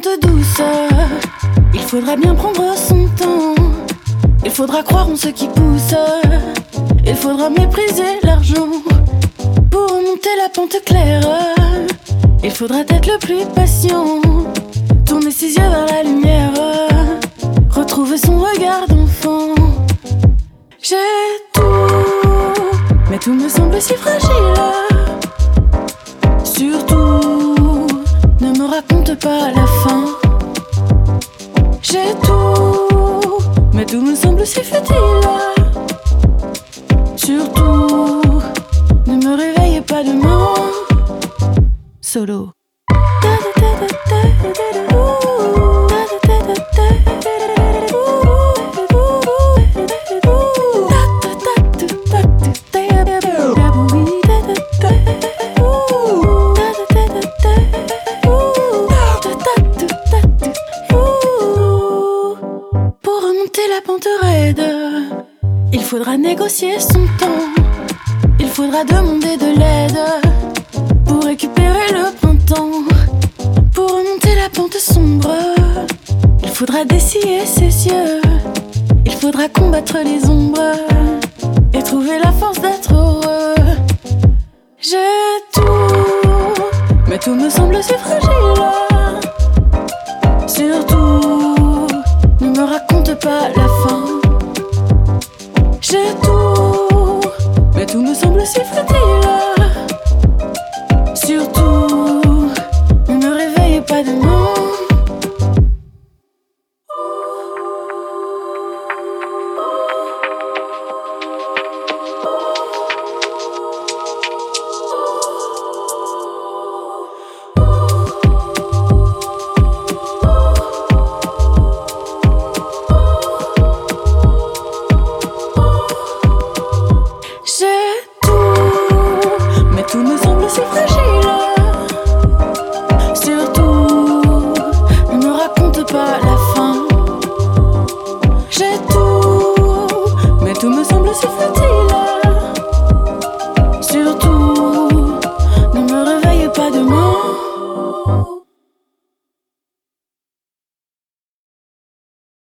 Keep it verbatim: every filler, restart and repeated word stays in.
pente douce. Il faudra bien prendre son temps. Il faudra croire en ce qui pousse. Il faudra mépriser l'argent pour remonter la pente claire. Il faudra être le plus patient, tourner ses yeux vers la lumière, retrouver son regard d'enfant. J'ai tout, mais tout me semble si fragile. Surtout, ne me raconte pas la fin. J'ai tout, mais tout me semble si futile. Surtout, ne me réveille pas demain. Solo. Pour remonter la pente raide, il faudra négocier son temps. Il faudra demander de l'aide pour récupérer le printemps. Pour remonter la pente sombre, il faudra dessiller ses yeux. Il faudra combattre les ombres et trouver la force d'être heureux. J'ai tout, mais tout me semble si fragile. Surtout, ne me raconte pas la fin.